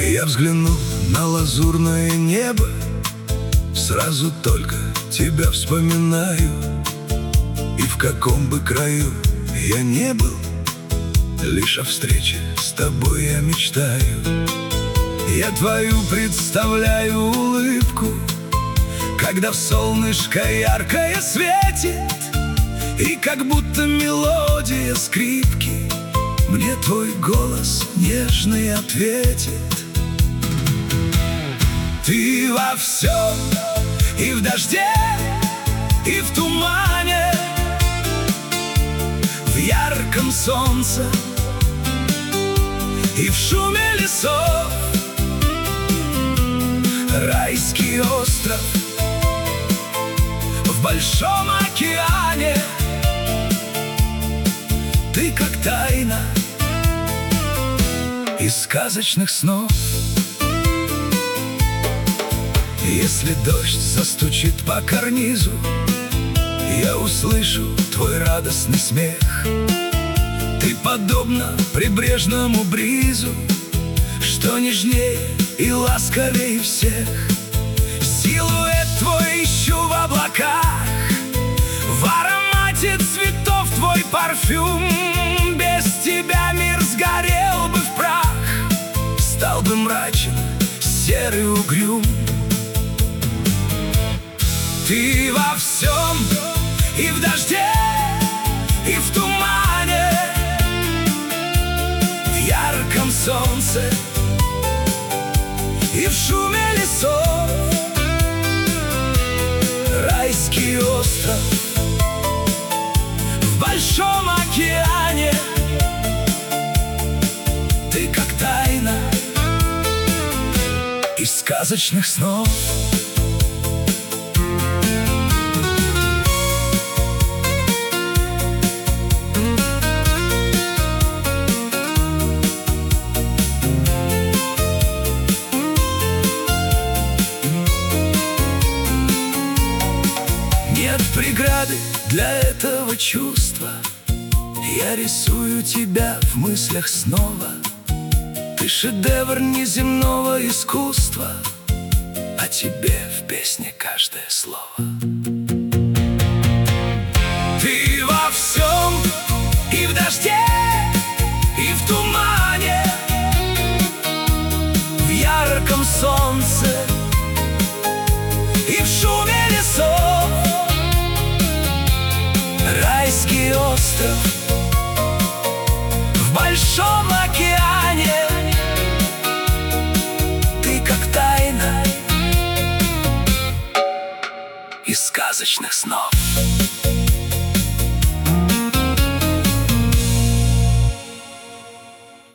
Я взглянул на лазурное небо, сразу только тебя вспоминаю. И в каком бы краю я не был, лишь о встрече с тобой я мечтаю. Я твою представляю улыбку, когда в солнышко яркое светит, и как будто мелодия скрипки мне твой голос нежный ответит. Ты во всем, и в дожде, и в тумане, в ярком солнце, и в шуме лесов. Райский остров в большом океане, ты как тайна из сказочных снов. Если дождь застучит по карнизу, я услышу твой радостный смех. Ты подобна прибрежному бризу, что нежнее и ласковее всех. Силуэт твой ищу в облаках, в аромате цветов твой парфюм. Без тебя мир сгорел бы в прах, стал бы мрачен, серый, угрюм. Ты во всем, и в дожде, и в тумане, в ярком солнце, и в шуме лесов. Райский остров в большом океане, ты как тайна из сказочных снов. Нет преграды для этого чувства, я рисую тебя в мыслях снова. Ты шедевр неземного искусства, о тебе в песне каждое слово. Ты во всем, и в дожде, и в тумане, в ярком солнце, и в шуме лесов. Райский остров в большом океане, ты как тайна из сказочных снов.